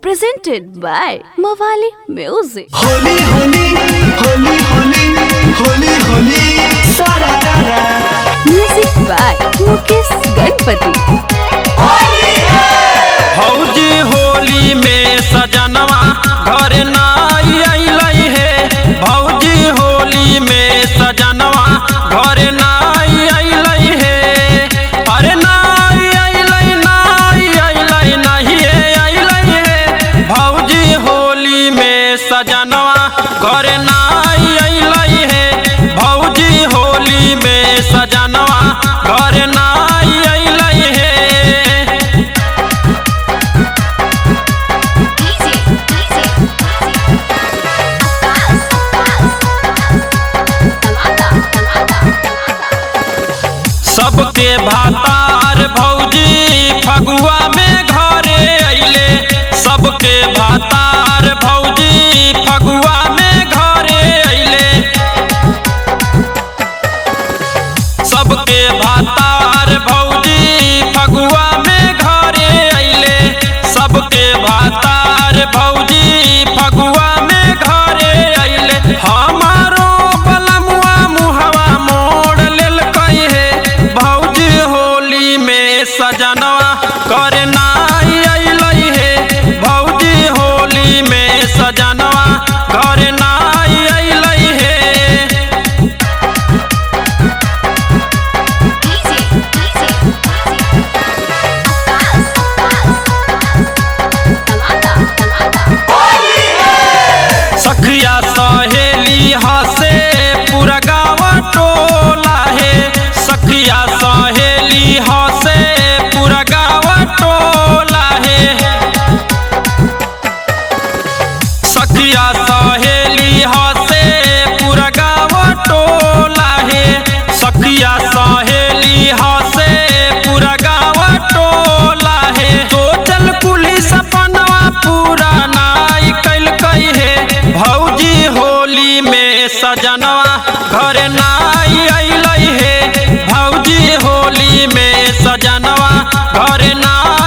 presented by Mawali Music. Holi Holi Holi Holi Holi Holi सारा रारा Music by Mukesh Ganpati. भौजी होली में सजनवा घर नाई अइलई है। भौजी होली में सजनवा घर नाई अइलई है। अरे नाई अइलई नहीं अइलई है। भौजी होली में सजनवा घर नाई अइलई है। भौजी होली में सजनवा घर नाई अइलई है। सबके भातार भौजी फगुआ में घरे अइले। सबके भातार भौजी फगुआ में घरे अइले। सबके भातार भौजी फगुआ में घरे अइले। सबके भातार भौजी फगुआ में घरे अइले। हमारो बलमुआ मुहवा मोड़ लेल कही है। भौजी होली में सजनवा कर नाई अइलई है। भौजी होली में सजनवा कर नाई अइलई है। सखिया सहेली हसे पूरा गाँव टोला है। सखिया सहेली हसे पूरा गाँव टोला है। सखिया सहेली हसे पूरा गाँव टोला है। सखिया सहेली हसे पूरा गाँव टोला है। तो चल पुलिस अपनवा पूरा नाई कैल कही है। भौजी होली में सजनवा घर नाई अइलई है। भौजी होली में सजनवा घर नाई